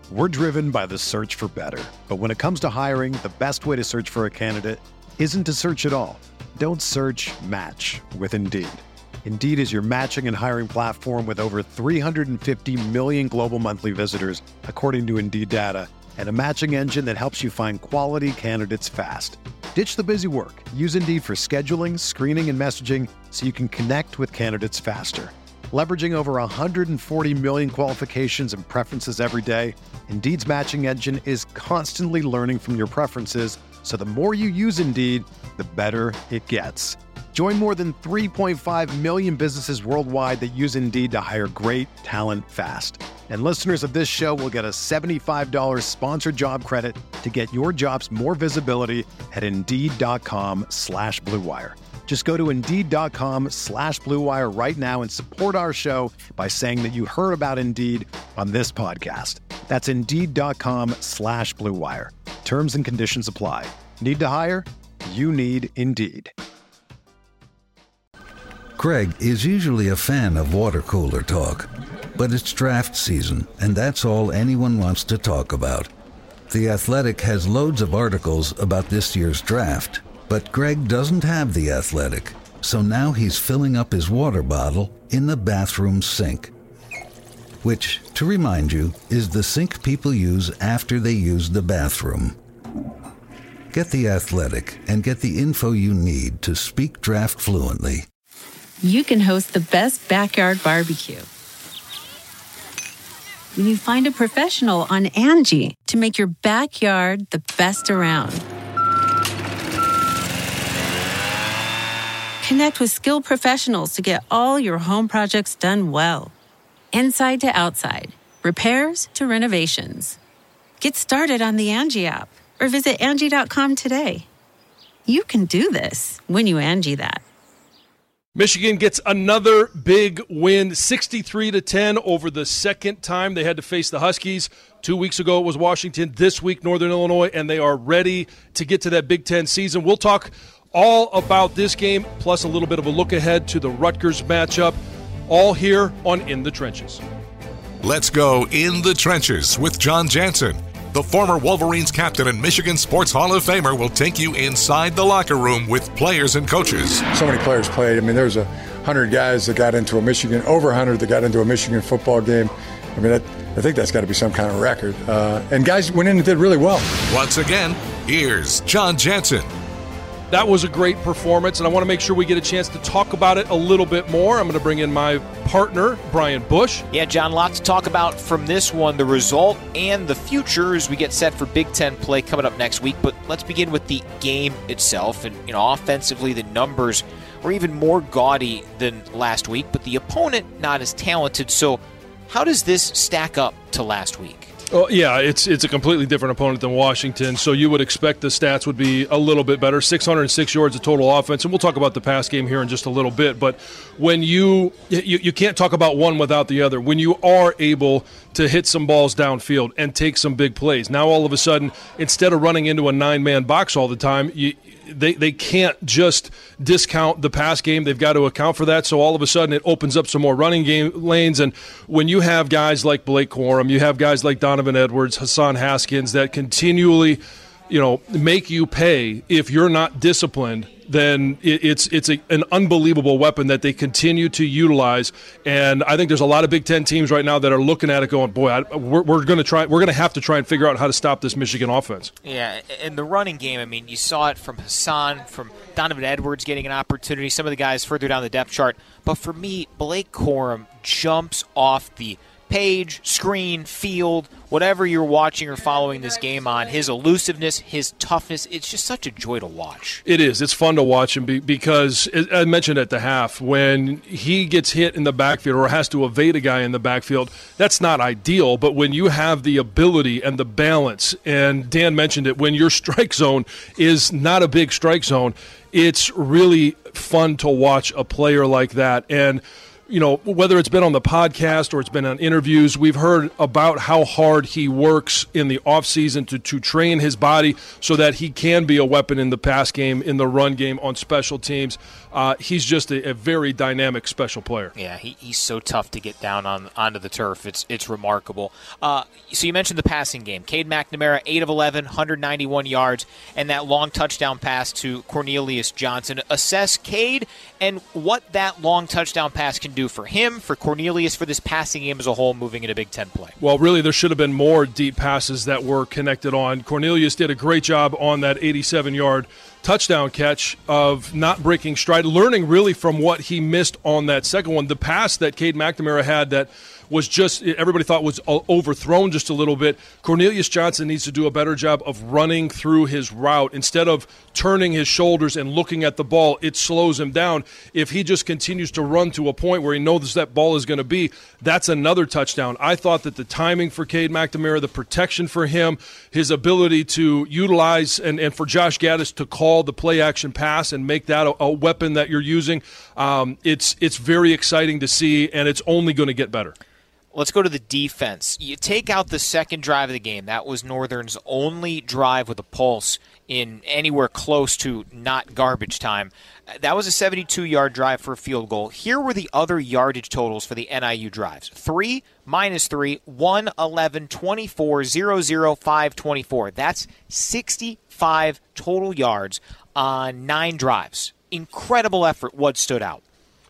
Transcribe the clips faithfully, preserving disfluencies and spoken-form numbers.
We're driven by the search for better. But when it comes to hiring, the best way to search for a candidate isn't to search at all. Don't search, match with Indeed. Indeed is your matching and hiring platform with over three hundred fifty million global monthly visitors, according to Indeed data, and a matching engine that helps you find quality candidates fast. Ditch the busy work. Use Indeed for scheduling, screening, and messaging so you can connect with candidates faster. Leveraging over one hundred forty million qualifications and preferences every day, Indeed's matching engine is constantly learning from your preferences, so the more you use Indeed, the better it gets. Join more than three point five million businesses worldwide that use Indeed to hire great talent fast. And listeners of this show will get a seventy-five dollars sponsored job credit to get your jobs more visibility at Indeed.com slash Blue Wire. Just go to Indeed.com slash Blue Wire right now and support our show by saying that you heard about Indeed on this podcast. That's Indeed.com slash Blue Wire. Terms and conditions apply. Need to hire? You need Indeed. Greg is usually a fan of water cooler talk, but it's draft season, and that's all anyone wants to talk about. The Athletic has loads of articles about this year's draft, but Greg doesn't have The Athletic, so now he's filling up his water bottle in the bathroom sink, which, to remind you, is the sink people use after they use the bathroom. Get The Athletic and get the info you need to speak draft fluently. You can host the best backyard barbecue when you find a professional on Angie to make your backyard the best around. Connect with skilled professionals to get all your home projects done well. Inside to outside, repairs to renovations. Get started on the Angie app or visit Angie dot com today. You can do this when you Angie that. Michigan gets another big win, sixty-three to ten over the second time they had to face the Huskies. Two weeks ago it was Washington, this week Northern Illinois, and they are ready to get to that Big Ten season. We'll talk all about this game, plus a little bit of a look ahead to the Rutgers matchup, all here on In the Trenches. Let's go In the Trenches with John Jansen. The former Wolverines captain and Michigan Sports Hall of Famer will take you inside the locker room with players and coaches. So many players played. I mean, there's a hundred guys that got into a Michigan, over a hundred that got into a Michigan football game. I mean, that, I think that's got to be some kind of record. Uh, and guys went in and did really well. Once again, here's John Jansen. That was a great performance, and I want to make sure we get a chance to talk about it a little bit more. I'm going to bring in my partner, Brian Bush. Yeah, John, lots to talk about from this one, the result and the future as we get set for Big Ten play coming up next week. But let's begin with the game itself. And, you know, offensively, the numbers were even more gaudy than last week, but the opponent not as talented. So how does this stack up to last week? Oh, yeah, it's it's a completely different opponent than Washington, so you would expect the stats would be a little bit better. six hundred six yards of total offense, and we'll talk about the pass game here in just a little bit. But when you, you you can't talk about one without the other. When you are able to hit some balls downfield and take some big plays, now all of a sudden, instead of running into a nine-man box all the time, you They they can't just discount the pass game. They've got to account for that. So all of a sudden it opens up some more running game lanes. And when you have guys like Blake Corum, you have guys like Donovan Edwards, Hassan Haskins that continually, you know, make you pay if you're not disciplined, then it, it's it's a, an unbelievable weapon that they continue to utilize. And I think there's a lot of Big Ten teams right now that are looking at it going, boy, I, we're, we're going to try. We're going to have to try and figure out how to stop this Michigan offense. Yeah, and the running game, I mean, you saw it from Hassan, from Donovan Edwards getting an opportunity, some of the guys further down the depth chart. But for me, Blake Corum jumps off the page, screen, field, whatever you're watching or following this game on, his elusiveness, his toughness, it's just such a joy to watch. It is. It's fun to watch him because, as I mentioned at the half, when he gets hit in the backfield or has to evade a guy in the backfield, that's not ideal. But when you have the ability and the balance, and Dan mentioned it, when your strike zone is not a big strike zone, it's really fun to watch a player like that. And you know, whether it's been on the podcast or it's been on interviews, we've heard about how hard he works in the offseason to, to train his body so that he can be a weapon in the pass game, in the run game, on special teams. Uh, he's just a, a very dynamic special player. Yeah, he, he's so tough to get down on onto the turf. It's it's remarkable. Uh, so you mentioned the passing game. Cade McNamara, eight of eleven, one hundred ninety-one yards, and that long touchdown pass to Cornelius Johnson. Assess Cade and what that long touchdown pass can do for him, for Cornelius, for this passing game as a whole moving into Big Ten play. Well, really, there should have been more deep passes that were connected on. Cornelius did a great job on that eighty-seven-yard touchdown catch of not breaking stride, learning really from what he missed on that second one. The pass that Cade McNamara had that was just, everybody thought was overthrown just a little bit. Cornelius Johnson needs to do a better job of running through his route. Instead of turning his shoulders and looking at the ball, it slows him down. If he just continues to run to a point where he knows that ball is going to be, that's another touchdown. I thought that the timing for Cade McNamara, the protection for him, his ability to utilize, and, and for Josh Gaddis to call the play-action pass and make that a, a weapon that you're using, um, it's it's very exciting to see, and it's only going to get better. Let's go to the defense. You take out the second drive of the game. That was Northern's only drive with a pulse in anywhere close to not garbage time. That was a seventy-two-yard drive for a field goal. Here were the other yardage totals for the N I U drives. three, minus three, one, eleven, twenty-four, zero, zero, five, twenty-four. That's sixty-five total yards on nine drives. Incredible effort. What stood out?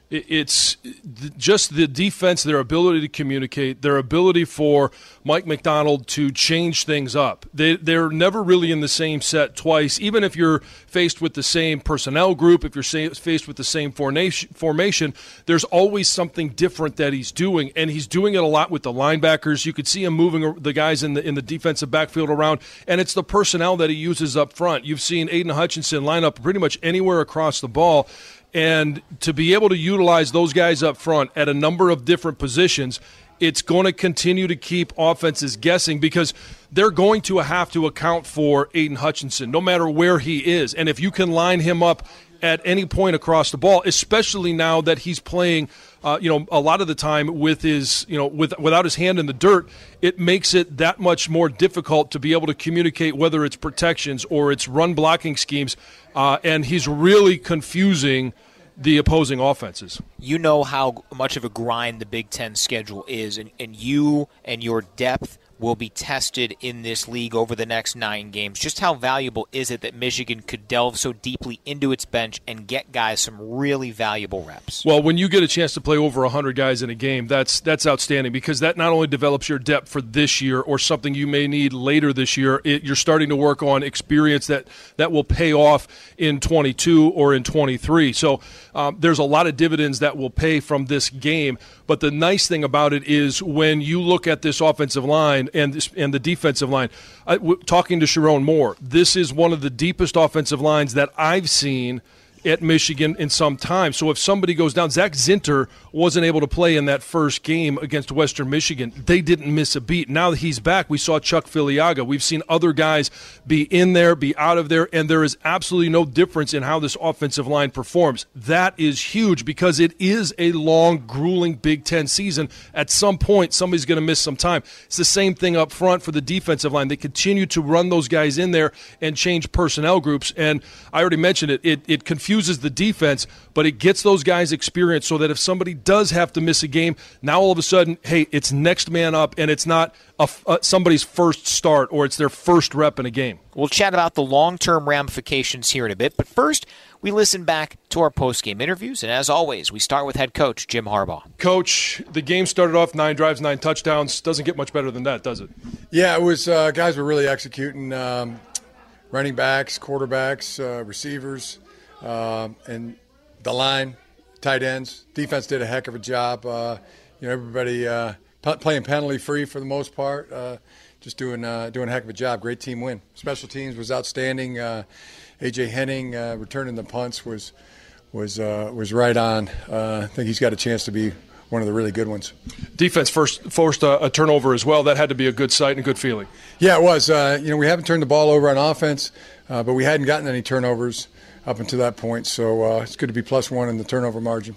It's just the defense, their ability to communicate, their ability for Mike McDonald to change things up. They, they're never really in the same set twice. Even if you're faced with the same personnel group, if you're faced with the same formation, there's always something different that he's doing, and he's doing it a lot with the linebackers. You could see him moving the guys in the in the defensive backfield around, and it's the personnel that he uses up front. You've seen Aiden Hutchinson line up pretty much anywhere across the ball. And to be able to utilize those guys up front at a number of different positions, it's going to continue to keep offenses guessing because they're going to have to account for Aiden Hutchinson no matter where he is. And if you can line him up at any point across the ball, especially now that he's playing, uh, you know, a lot of the time with his, you know, with without his hand in the dirt, it makes it that much more difficult to be able to communicate whether it's protections or it's run blocking schemes. Uh, and he's really confusing the opposing offenses. You know how much of a grind the Big Ten schedule is, and, and you and your depth will be tested in this league over the next nine games. Just how valuable is it that Michigan could delve so deeply into its bench and get guys some really valuable reps? Well, when you get a chance to play over one hundred guys in a game, that's that's outstanding because that not only develops your depth for this year or something you may need later this year, it, you're starting to work on experience that, that will pay off in twenty-two or in twenty-three. So um, there's a lot of dividends that will pay from this game. But the nice thing about it is when you look at this offensive line and this, and the defensive line, I, w- talking to Sharon Moore, this is one of the deepest offensive lines that I've seen at Michigan in some time. So if somebody goes down, Zach Zinter wasn't able to play in that first game against Western Michigan. They didn't miss a beat. Now that he's back, we saw Chuck Filiaga. We've seen other guys be in there, be out of there, and there is absolutely no difference in how this offensive line performs. That is huge because it is a long, grueling Big Ten season. At some point, somebody's going to miss some time. It's the same thing up front for the defensive line. They continue to run those guys in there and change personnel groups. And I already mentioned it. It, it confuses the defense, but it gets those guys experience so that if somebody does have to miss a game, now all of a sudden, hey, it's next man up, and it's not a, uh, somebody's first start or it's their first rep in a game. We'll chat about the long-term ramifications here in a bit, but first, we listen back to our post-game interviews, and as always, we start with head coach Jim Harbaugh. Coach, the game started off nine drives, nine touchdowns. Doesn't get much better than that, does it? Yeah, it was. Uh, guys were really executing. Um, running backs, quarterbacks, uh, receivers. Uh, and the line, tight ends, defense did a heck of a job. Uh, you know, everybody uh, p- playing penalty free for the most part, uh, just doing uh, doing a heck of a job. Great team win. Special teams was outstanding. Uh, A J Henning uh, returning the punts was was uh, was right on. Uh, I think he's got a chance to be one of the really good ones. Defense first forced a, a turnover as well. That had to be a good sight and a good feeling. Yeah, it was. Uh, you know, we haven't turned the ball over on offense, uh, but we hadn't gotten any turnovers up until that point, so uh, it's good to be plus one in the turnover margin.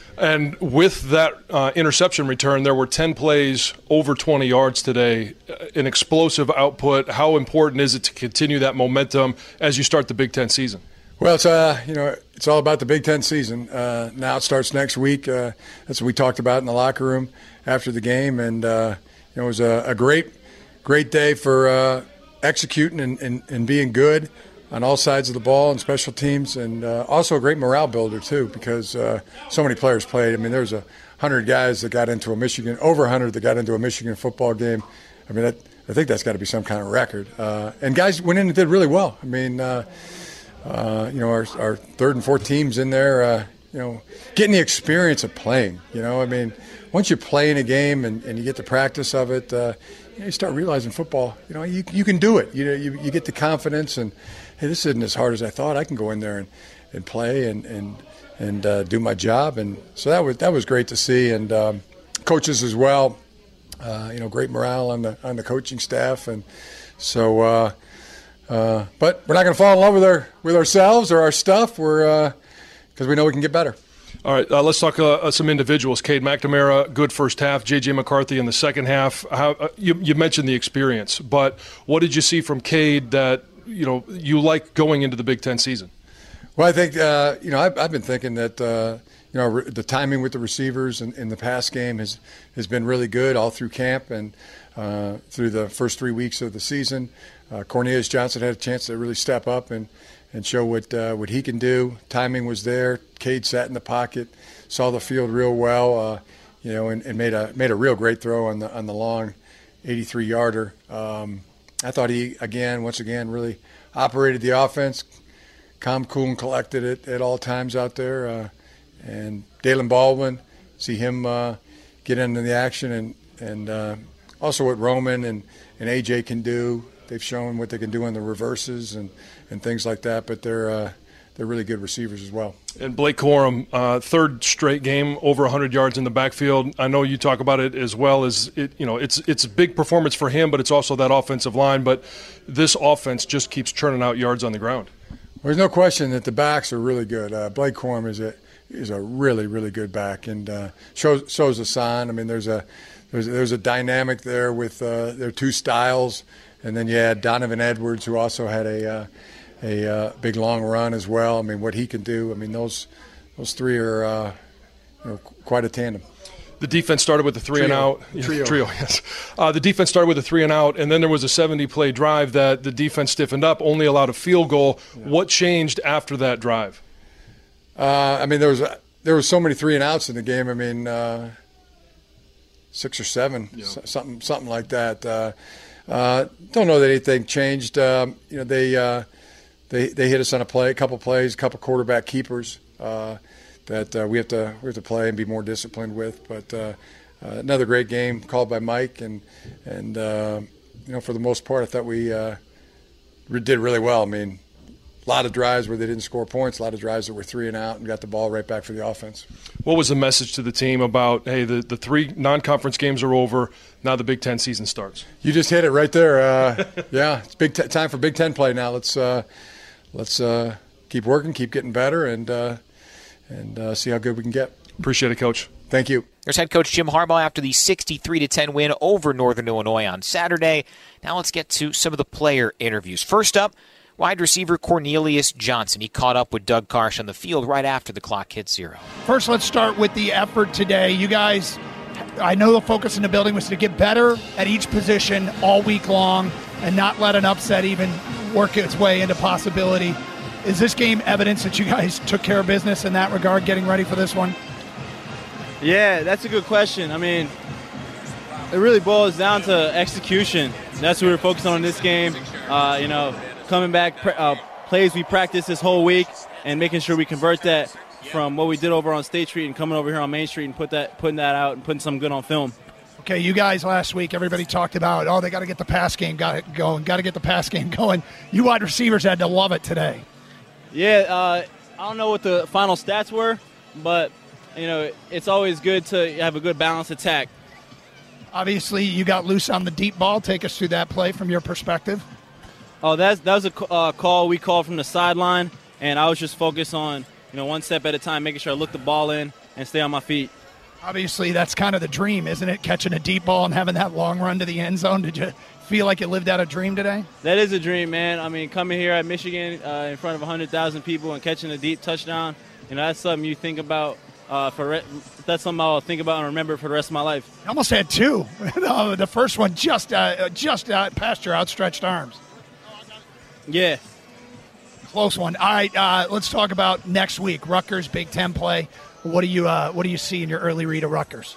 And with that uh, interception return, there were ten plays over twenty yards today, an explosive output. How important is it to continue that momentum as you start the Big Ten season? Well, it's uh, you know, it's all about the Big Ten season. Uh, now it starts next week. Uh, that's what we talked about in the locker room after the game, and uh, you know, it was a, a great, great day for uh, executing and, and, and being good on all sides of the ball and special teams, and uh, also a great morale builder too, because uh, so many players played. I mean, there was a hundred guys that got into a Michigan, over a hundred that got into a Michigan football game. I mean, that, I think that's got to be some kind of record. Uh, and guys went in and did really well. I mean. Uh, Uh, you know, our, our third and fourth teams in there, uh, you know, getting the experience of playing. You know, I mean, once you play in a game and, and you get the practice of it, uh, you know, you start realizing football, you know, you you can do it. You know, you, you get the confidence and, hey, this isn't as hard as I thought. I can go in there and, and play and and, and uh, do my job. And so that was that was great to see. And um, coaches as well, uh, you know, great morale on the on the coaching staff. And so, uh, Uh, but we're not going to fall in love with our with ourselves or our stuff. We're because uh, we know we can get better. All right, uh, let's talk uh, some individuals. Cade McNamara, good first half. J J McCarthy in the second half. How, uh, you, you mentioned the experience, but what did you see from Cade that you know you like going into the Big Ten season? Well, I think uh, you know I've, I've been thinking that uh, you know the timing with the receivers in, in the pass game has has been really good all through camp and uh, through the first three weeks of the season. Uh, Cornelius Johnson had a chance to really step up and, and show what uh, what he can do. Timing was there. Cade sat in the pocket, saw the field real well, uh, you know, and, and made a made a real great throw on the on the long eighty-three yarder. Um, I thought he again, once again, really operated the offense, calm, cool, and collected it at all times out there. Uh, and Dalen Baldwin, see him uh, get into the action, and and uh, also what Roman and, and A J can do. They've shown what they can do on the reverses and, and things like that, but they're uh, they're really good receivers as well. And Blake Corum, uh, third straight game over one hundred yards in the backfield. I know you talk about it as well as it. You know, it's it's a big performance for him, but it's also that offensive line. But this offense just keeps churning out yards on the ground. Well, there's no question that the backs are really good. Uh, Blake Corum is a is a really really good back, and uh, shows shows a sign. I mean, there's a there's there's a dynamic there with uh, their two styles. And then you had Donovan Edwards, who also had a uh, a uh, big long run as well. I mean, what he can do. I mean, those those three are uh, you know, quite a tandem. The defense started with a three Trio. and out. Trio. Trio, yes. Uh, the defense started with a three and out, and then there was a seventy-play drive that the defense stiffened up, only allowed a field goal. Yeah. What changed after that drive? Uh, I mean, there was a, there was so many three and outs in the game. I mean, uh, six or seven, yeah. so, something something like that. Uh, Uh, don't know that anything changed. Um, you know, they uh, they they hit us on a play, a couple plays, a couple quarterback keepers uh, that uh, we have to we have to play and be more disciplined with. But uh, uh, another great game called by Mike, and and uh, you know, for the most part, I thought we uh, did really well. I mean, a lot of drives where they didn't score points, a lot of drives that were three and out and got the ball right back for the offense. What was the message to the team about, hey, the, the three non-conference games are over, now the Big Ten season starts? You just hit it right there. Uh, yeah, it's big t- time for Big Ten play now. Let's uh, let's uh, keep working, keep getting better, and uh, and uh, see how good we can get. Appreciate it, Coach. Thank you. There's head coach Jim Harbaugh after the sixty-three to ten win over Northern Illinois on Saturday. Now let's get to some of the player interviews. First up, wide receiver Cornelius Johnson. He caught up with Doug Karsh on the field right after the clock hit zero. First, let's start with the effort today. You guys, I know the focus in the building was to get better at each position all week long and not let an upset even work its way into possibility. Is this game evidence that you guys took care of business in that regard, getting ready for this one? Yeah, that's a good question. I mean, it really boils down to execution. That's what we're focused on in this game. Uh, you know, coming back, uh, plays we practiced this whole week and making sure we convert that from what we did over on State Street and coming over here on Main Street and put that, putting that out and putting something good on film. Okay, you guys last week, everybody talked about, oh, they got to get the pass game got it going, got to get the pass game going. You wide receivers had to love it today. Yeah, uh, I don't know what the final stats were, but, you know, it's always good to have a good balanced attack. Obviously, you got loose on the deep ball. Take us through that play from your perspective. Oh, that's, that was a uh, call we called from the sideline, and I was just focused on, you know, one step at a time, making sure I looked the ball in and stay on my feet. Obviously, that's kind of the dream, isn't it? Catching a deep ball and having that long run to the end zone. Did you feel like you lived out a dream today? That is a dream, man. I mean, coming here at Michigan uh, in front of one hundred thousand people and catching a deep touchdown, you know, that's something you think about. Uh, for re- that's something I'll think about and remember for the rest of my life. I almost had two. The first one just uh, just uh, past your outstretched arms. Yeah. Close one. All right, uh, let's talk about next week. Rutgers, Big Ten play. What do you uh, What do you see in your early read of Rutgers?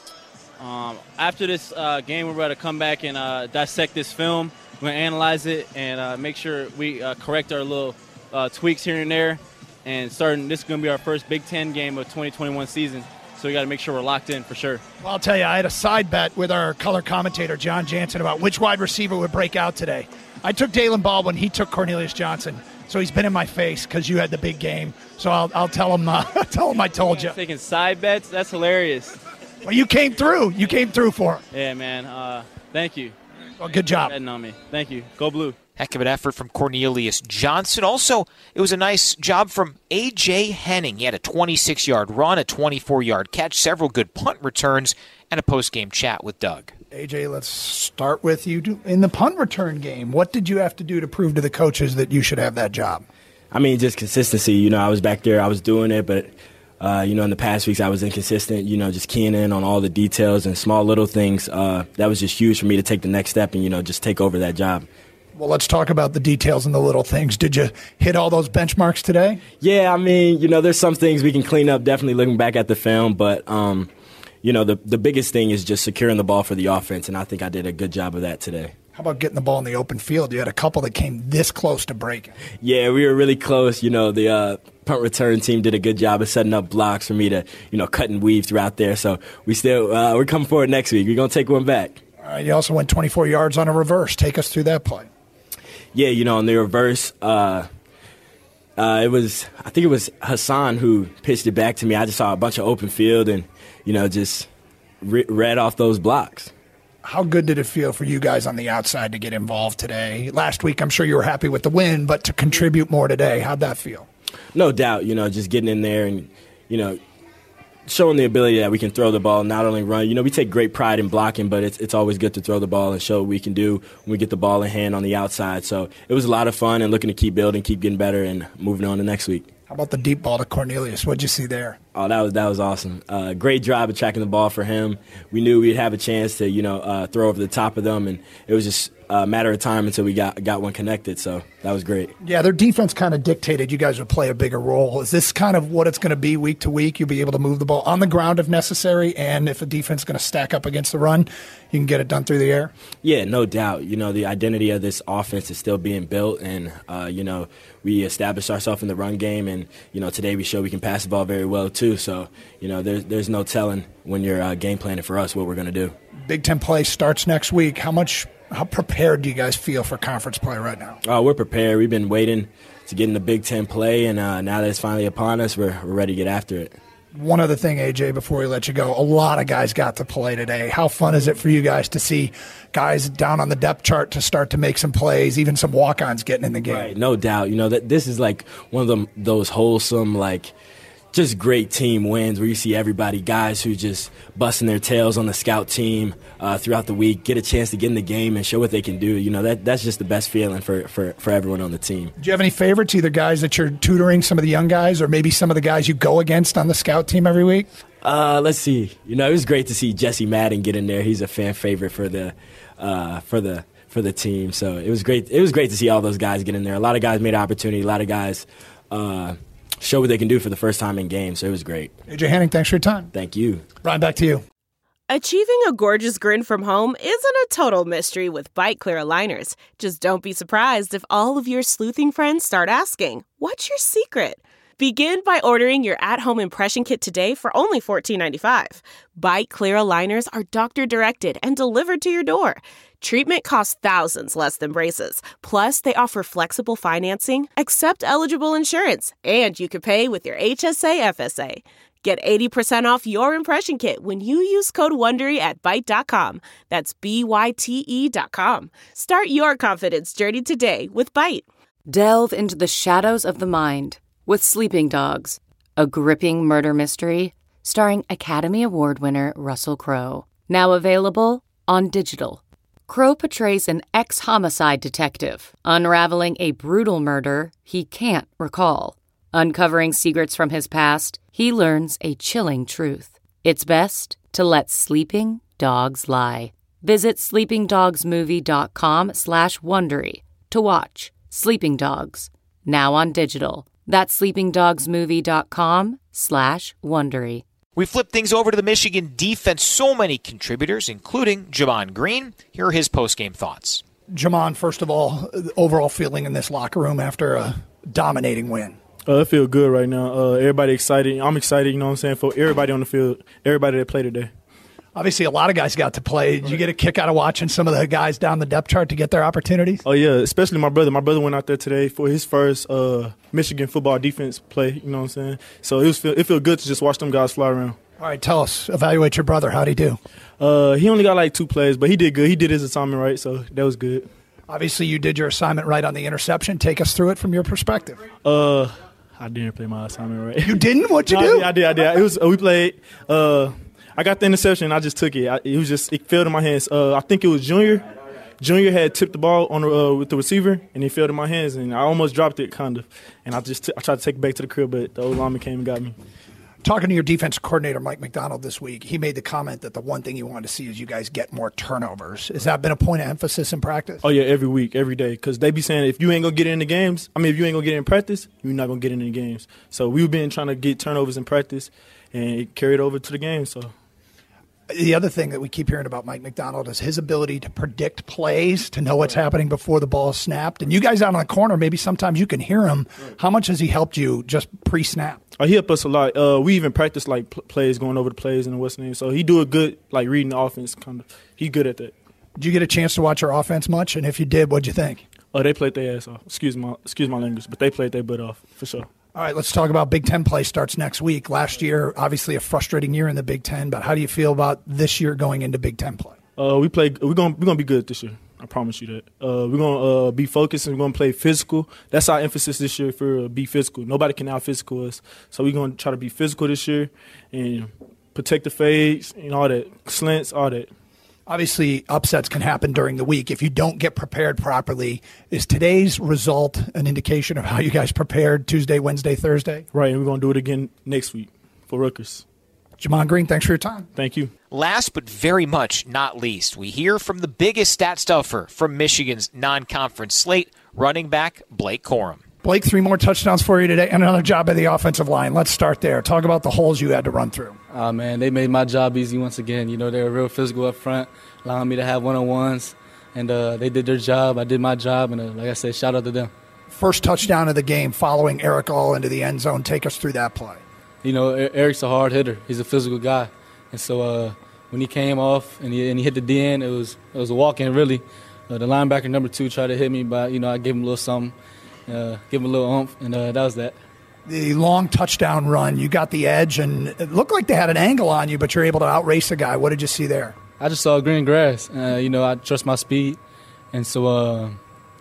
Um, after this uh, game, we're about to come back and uh, dissect this film. We're going to analyze it and uh, make sure we uh, correct our little uh, tweaks here and there. And starting, this is going to be our first Big Ten game of twenty twenty-one season. So we got to make sure we're locked in for sure. Well, I'll tell you, I had a side bet with our color commentator, John Jansen, about which wide receiver would break out today. I took Dalen Baldwin. He took Cornelius Johnson. So he's been in my face because you had the big game. So I'll, I'll tell him uh, tell him I told you. Taking side bets? That's hilarious. Well, you came through. You came through for him. Yeah, man. Uh, thank you. Well, good job. Betting on me. Thank you. Go Blue. Heck of an effort from Cornelius Johnson. Also, it was a nice job from A J Henning. He had a twenty-six-yard run, a twenty-four-yard catch, several good punt returns, and a post-game chat with Doug. A J, let's start with you in the punt return game. What did you have to do to prove to the coaches that you should have that job? I mean, just consistency. You know, I was back there, I was doing it, but, uh, you know, in the past weeks I was inconsistent, you know, just keying in on all the details and small little things. Uh, that was just huge for me to take the next step and, you know, just take over that job. Well, let's talk about the details and the little things. Did you hit all those benchmarks today? Yeah, I mean, you know, there's some things we can clean up, definitely looking back at the film, but, um, you know, the the biggest thing is just securing the ball for the offense, and I think I did a good job of that today. How about getting the ball in the open field? You had a couple that came this close to breaking. Yeah, we were really close. You know, the uh, punt return team did a good job of setting up blocks for me to, you know, cut and weave throughout there. So we still, uh, we're coming forward next week. We're going to take one back. All right, you also went twenty-four yards on a reverse. Take us through that play. Yeah, you know, on the reverse, uh, uh, it was, I think it was Hassan who pitched it back to me. I just saw a bunch of open field and, you know, just re- read off those blocks. How good did it feel for you guys on the outside to get involved today? Last week, I'm sure you were happy with the win, but to contribute more today, how'd that feel? No doubt, you know, just getting in there and, you know, showing the ability that we can throw the ball, not only run. You know, we take great pride in blocking, but it's it's always good to throw the ball and show what we can do when we get the ball in hand on the outside. So it was a lot of fun and looking to keep building, keep getting better, and moving on to next week. How about the deep ball to Cornelius? What'd you see there? Oh, that was that was awesome. Uh, great job of tracking the ball for him. We knew we'd have a chance to, you know, uh, throw over the top of them, and it was just a matter of time until we got got one connected. So that was great. Yeah, their defense kind of dictated you guys would play a bigger role. Is this kind of what it's going to be week to week? You'll be able to move the ball on the ground if necessary, and if a defense is going to stack up against the run, you can get it done through the air? Yeah, no doubt. You know, the identity of this offense is still being built, and, uh, you know, we established ourselves in the run game, and, you know, today we show we can pass the ball very well, too. So, you know, there's, there's no telling when you're uh, game planning for us what we're going to do. Big Ten play starts next week. How much, how prepared do you guys feel for conference play right now? Oh, we're prepared. We've been waiting to get in the Big Ten play, and uh, now that it's finally upon us, we're, we're ready to get after it. One other thing, A J, before we let you go, a lot of guys got to play today. How fun is it for you guys to see guys down on the depth chart to start to make some plays, even some walk-ons getting in the game? Right, no doubt. You know, that this is like one of them, those wholesome, like, just great team wins where you see everybody, guys who just busting their tails on the scout team uh, throughout the week, get a chance to get in the game and show what they can do. You know, that that's just the best feeling for, for, for everyone on the team. Do you have any favorites, either guys that you're tutoring, some of the young guys, or maybe some of the guys you go against on the scout team every week? Uh, let's see. You know, it was great to see Jesse Madden get in there. He's a fan favorite for the uh, for the for the team. So it was great. It was great to see all those guys get in there. A lot of guys made opportunity. A lot of guys uh, show what they can do for the first time in games. So it was great. A J Henning, thanks for your time. Thank you. Brian, back to you. Achieving a gorgeous grin from home isn't a total mystery with Byte Clear aligners. Just don't be surprised if all of your sleuthing friends start asking, "What's your secret?" Begin by ordering your at-home impression kit today for only fourteen ninety-five. Byte Clear aligners are doctor-directed and delivered to your door. Treatment costs thousands less than braces. Plus, they offer flexible financing, accept eligible insurance, and you can pay with your H S A F S A. Get eighty percent off your impression kit when you use code WONDERY at byte dot com. That's B Y T E dot com. Start your confidence journey today with Byte. Delve into the shadows of the mind with Sleeping Dogs, a gripping murder mystery starring Academy Award winner Russell Crowe. Now available on digital. Crowe portrays an ex-homicide detective, unraveling a brutal murder he can't recall. Uncovering secrets from his past, he learns a chilling truth. It's best to let sleeping dogs lie. Visit sleepingdogsmovie.com slash Wondery to watch Sleeping Dogs, now on digital. That's sleepingdogsmovie.com slash Wondery. We flip things over to the Michigan defense. So many contributors, including Jamon Green. Here are his post-game thoughts. Jamon, first of all, the overall feeling in this locker room after a dominating win. Uh, I feel good right now. Uh, everybody excited. I'm excited, you know what I'm saying, for everybody on the field, everybody that played today. Obviously, a lot of guys got to play. Did you get a kick out of watching some of the guys down the depth chart to get their opportunities? Oh, yeah, especially my brother. My brother went out there today for his first uh, Michigan football defense play, you know what I'm saying? So it was feel, it feel good to just watch them guys fly around. All right, tell us, evaluate your brother. How'd he do? Uh, he only got like two plays, but he did good. He did his assignment right, so that was good. Obviously, you did your assignment right on the interception. Take us through it from your perspective. Uh, I didn't play my assignment right. You didn't? What'd you no, do? I did, I did. I did. It was, uh, we played uh, – I got the interception. I just took it. I, it was just it fell in my hands. Uh, I think it was Junior. Junior had tipped the ball on uh, with the receiver, and it fell in my hands, and I almost dropped it, kind of. And I just t- I tried to take it back to the crib, but the old lineman came and got me. Talking to your defensive coordinator, Mike McDonald, this week, he made the comment that the one thing he wanted to see is you guys get more turnovers. Has that been a point of emphasis in practice? Oh, yeah, every week, every day, because they be saying if you ain't going to get in the games, I mean, if you ain't going to get in practice, you're not going to get in the games. So we've been trying to get turnovers in practice, and it carried over to the game, so. The other thing that we keep hearing about Mike McDonald is his ability to predict plays, to know what's happening before the ball is snapped. And you guys out on the corner, maybe sometimes you can hear him. How much has he helped you just pre-snap? Oh, he helped us a lot. Uh, we even practice like pl- plays, going over the plays in the West Name. So he do a good, like reading the offense. Kind of, he good at that. Did you get a chance to watch our offense much? And if you did, what'd you think? Oh, they played their ass off. Excuse my, excuse my language, but they played their butt off for sure. All right, let's talk about Big Ten play starts next week. Last year, obviously a frustrating year in the Big Ten, but how do you feel about this year going into Big Ten play? Uh, we play. We're gonna we're gonna be good this year. I promise you that. Uh, we're gonna uh, be focused and we're gonna play physical. That's our emphasis this year for uh, be physical. Nobody can out physical us, so we're gonna try to be physical this year and protect the fades and all that, slants, all that. Obviously, upsets can happen during the week if you don't get prepared properly. Is today's result an indication of how you guys prepared Tuesday, Wednesday, Thursday? Right, and we're going to do it again next week for Rutgers. Jamon Green, thanks for your time. Thank you. Last but very much not least, we hear from the biggest stat stuffer from Michigan's non-conference slate, running back Blake Corum. Blake, three more touchdowns for you today and another job at the offensive line. Let's start there. Talk about the holes you had to run through. Oh, man, they made my job easy once again. You know, they were real physical up front, allowing me to have one-on-ones, and uh, they did their job. I did my job, and uh, like I said, shout out to them. First touchdown of the game following Eric All into the end zone. Take us through that play. You know, Eric's a hard hitter. He's a physical guy. And so uh, when he came off and he, and he hit the D N, it was it was a walk-in, really. Uh, the linebacker number two tried to hit me, but, you know, I gave him a little something. Uh, give him a little oomph, and uh, that was that. The long touchdown run, you got the edge, and it looked like they had an angle on you, but you're able to outrace the guy. What did you see there? I just saw green grass. Uh, you know, I trust my speed, and so uh,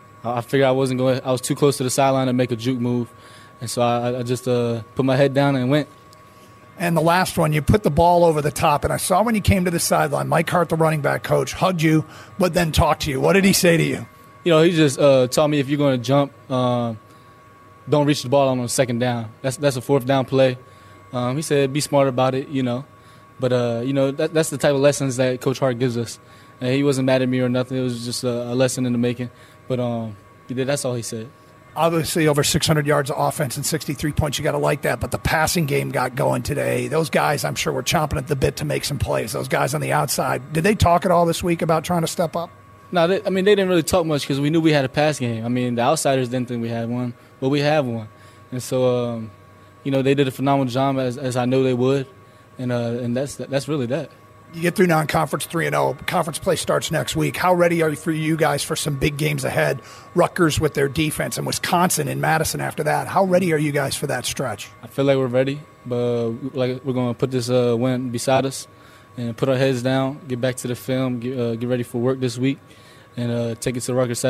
I figured I wasn't going. I was too close to the sideline to make a juke move, and so I, I just uh, put my head down and went. And the last one, you put the ball over the top, and I saw when you came to the sideline, Mike Hart, the running back coach, hugged you, but then talked to you. What did he say to you? You know, he just uh, told me if you're going to jump, um, don't reach the ball on a second down. That's that's a fourth down play. Um, he said be smart about it, you know. But, uh, you know, that, that's the type of lessons that Coach Hart gives us. And he wasn't mad at me or nothing. It was just a, a lesson in the making. But um, that's all he said. Obviously, over six hundred yards of offense and sixty-three points. You got to like that. But the passing game got going today. Those guys, I'm sure, were chomping at the bit to make some plays. Those guys on the outside. Did they talk at all this week about trying to step up? No, they, I mean, they didn't really talk much because we knew we had a pass game. I mean, the outsiders didn't think we had one, but we have one. And so, um, you know, they did a phenomenal job, as, as I know they would, and uh, and that's that's really that. You get through non-conference three and oh. Conference play starts next week. How ready are you for you guys for some big games ahead? Rutgers with their defense and Wisconsin in Madison after that. How ready are you guys for that stretch? I feel like we're ready, but like we're going to put this uh, win beside us and put our heads down, get back to the film, get, uh, get ready for work this week, and uh, take it to Rutgers Saturday.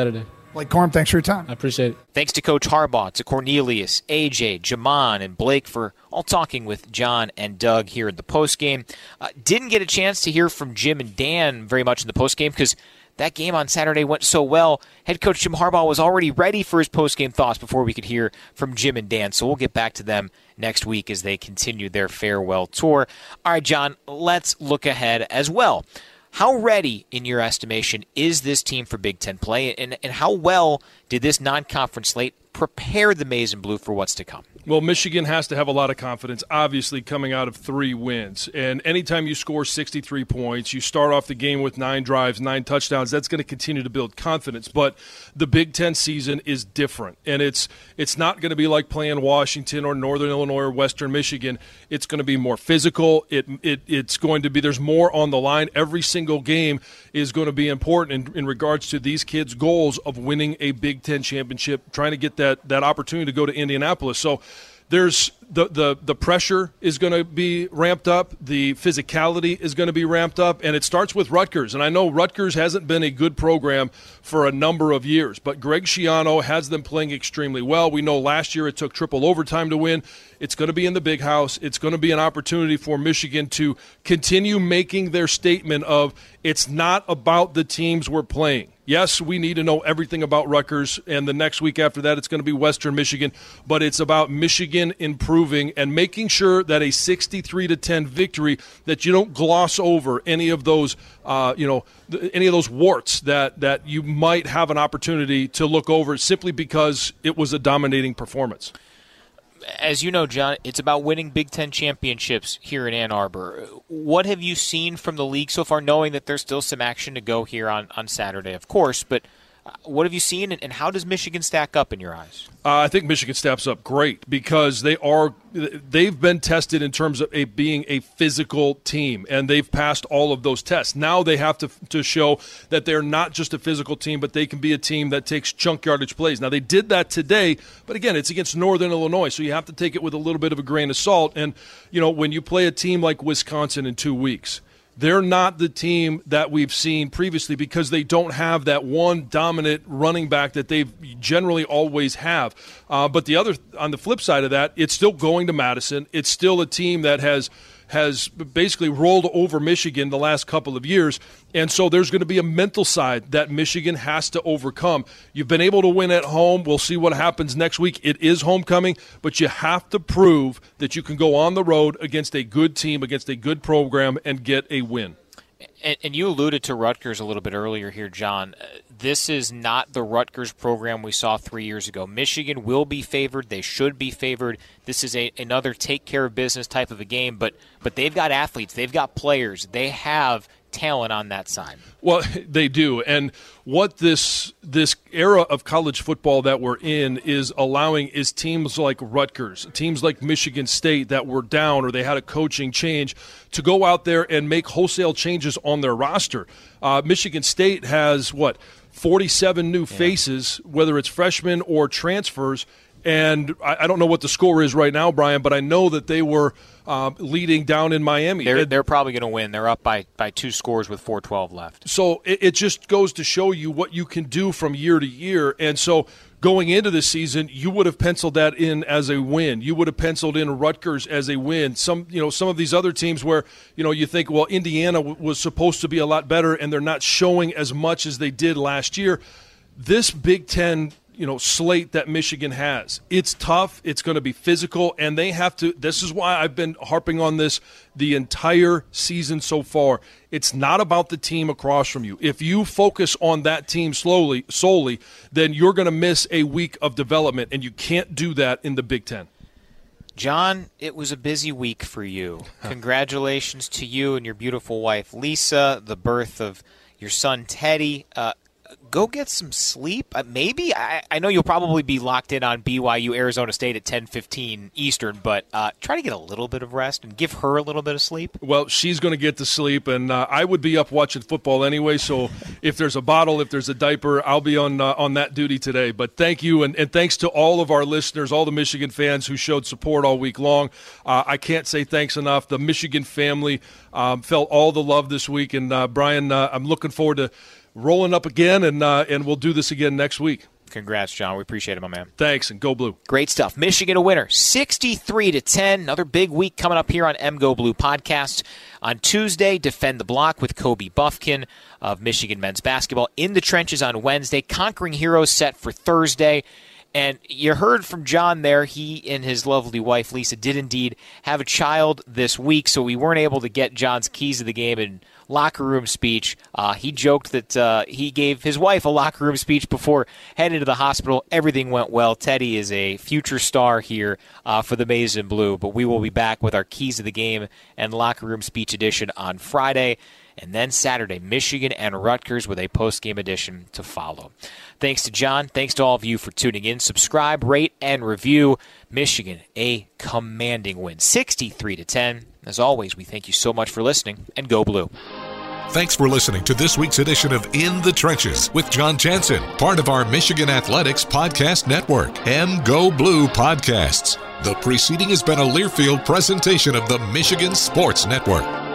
Blake Corum, thanks for your time. I appreciate it. Thanks to Coach Harbaugh, to Cornelius, A J, Jamon, and Blake for all talking with John and Doug here in the postgame. Uh, didn't get a chance to hear from Jim and Dan very much in the postgame because that game on Saturday went so well. Head coach Jim Harbaugh was already ready for his postgame thoughts before we could hear from Jim and Dan. So we'll get back to them next week as they continue their farewell tour. All right, John, let's look ahead as well. How ready, in your estimation, is this team for Big Ten play, and, and how well did this non-conference slate prepare the Maize and Blue for what's to come? Well, Michigan has to have a lot of confidence, obviously, coming out of three wins. And anytime you score sixty-three points, you start off the game with nine drives, nine touchdowns, that's going to continue to build confidence. But the Big Ten season is different, and it's it's not going to be like playing Washington or Northern Illinois or Western Michigan. It's going to be more physical. It, it It's going to be – there's more on the line. Every single game is going to be important in, in regards to these kids' goals of winning a Big Ten championship, trying to get that, that opportunity to go to Indianapolis. So – There's the, the the pressure is going to be ramped up. The physicality is going to be ramped up, and it starts with Rutgers. And I know Rutgers hasn't been a good program for a number of years, but Greg Schiano has them playing extremely well. We know last year it took triple overtime to win. It's going to be in the Big House. It's going to be an opportunity for Michigan to continue making their statement of it's not about the teams we're playing. Yes, we need to know everything about Rutgers, and the next week after that it's going to be Western Michigan, but it's about Michigan improving and making sure that a sixty-three to ten victory, that you don't gloss over any of those, uh, you know, any of those warts that, that you might have an opportunity to look over simply because it was a dominating performance. As you know, John, it's about winning Big Ten championships here in Ann Arbor. What have you seen from the league so far, knowing that there's still some action to go here on, on Saturday, of course, but what have you seen, and how does Michigan stack up in your eyes? Uh, I think Michigan stacks up great because they are they've been tested in terms of a, being a physical team, and they've passed all of those tests. Now they have to to show that they're not just a physical team, but they can be a team that takes chunk yardage plays. Now they did that today, but again, it's against Northern Illinois, so you have to take it with a little bit of a grain of salt. And you know, when you play a team like Wisconsin in two weeks. They're not the team that we've seen previously because they don't have that one dominant running back that they've generally always have. Uh, but the other, on the flip side of that, it's still going to Madison. It's still a team that has has basically rolled over Michigan the last couple of years. And so there's going to be a mental side that Michigan has to overcome. You've been able to win at home. We'll see what happens next week. It is homecoming, but you have to prove that you can go on the road against a good team, against a good program, and get a win. And, and you alluded to Rutgers a little bit earlier here, John. Uh, this is not the Rutgers program we saw three years ago. Michigan will be favored. They should be favored. This is a, another take-care-of-business type of a game, but but they've got athletes. They've got players. They have talent on that side. Well, they do. And what this this era of college football that we're in is allowing is teams like Rutgers, teams like Michigan State that were down or they had a coaching change to go out there and make wholesale changes on their roster. Uh, Michigan State has, what, forty-seven new faces, yeah. whether it's freshmen or transfers. And I, I don't know what the score is right now, Brian, but I know that they were uh, leading down in Miami. They're, they're probably going to win. They're up by, by two scores with four twelve left. So it, it just goes to show you what you can do from year to year. And so going into the season, you would have penciled that in as a win. You would have penciled in Rutgers as a win. Some, you know, some of these other teams where, you know, you think, well, Indiana w- was supposed to be a lot better, and they're not showing as much as they did last year. This Big Ten, you know, slate that Michigan has, it's tough. It's going to be physical, and they have to. This is why I've been harping on this the entire season so far. It's not about the team across from you. If you focus on that team slowly, solely, then you're going to miss a week of development, and you can't do that in the Big Ten. John, it was a busy week for you. Congratulations to you and your beautiful wife, Lisa, the birth of your son, Teddy. Uh, Go get some sleep. Uh, maybe. I, I know you'll probably be locked in on B Y U Arizona State at ten fifteen Eastern, but uh, try to get a little bit of rest and give her a little bit of sleep. Well, she's going to get to sleep, and uh, I would be up watching football anyway, so if there's a bottle, if there's a diaper, I'll be on uh, on that duty today. But thank you, and, and thanks to all of our listeners, all the Michigan fans who showed support all week long. Uh, I can't say thanks enough. The Michigan family um, felt all the love this week, and uh, Brian, uh, I'm looking forward to – rolling up again, and uh, and we'll do this again next week. Congrats, John. We appreciate it, my man. Thanks, and go Blue. Great stuff. Michigan a winner, sixty-three to ten. Another big week coming up here on M Go Blue podcast. On Tuesday, Defend the Block with Kobe Buffkin of Michigan men's basketball. In the Trenches on Wednesday. Conquering Heroes set for Thursday. And you heard from John there. He and his lovely wife, Lisa, did indeed have a child this week, so we weren't able to get John's keys of the game and locker room speech. Uh, he joked that uh, he gave his wife a locker room speech before heading to the hospital. Everything went well. Teddy is a future star here uh, for the Maize and Blue, but we will be back with our keys of the game and locker room speech edition on Friday. And then Saturday, Michigan and Rutgers with a post-game edition to follow. Thanks to John. Thanks to all of you for tuning in. Subscribe, rate, and review. Michigan, a commanding win, sixty-three to ten. As always, we thank you so much for listening, and go Blue. Thanks for listening to this week's edition of In the Trenches with John Jansen, part of our Michigan Athletics Podcast Network, M Go Blue Podcasts. The preceding has been a Learfield presentation of the Michigan Sports Network.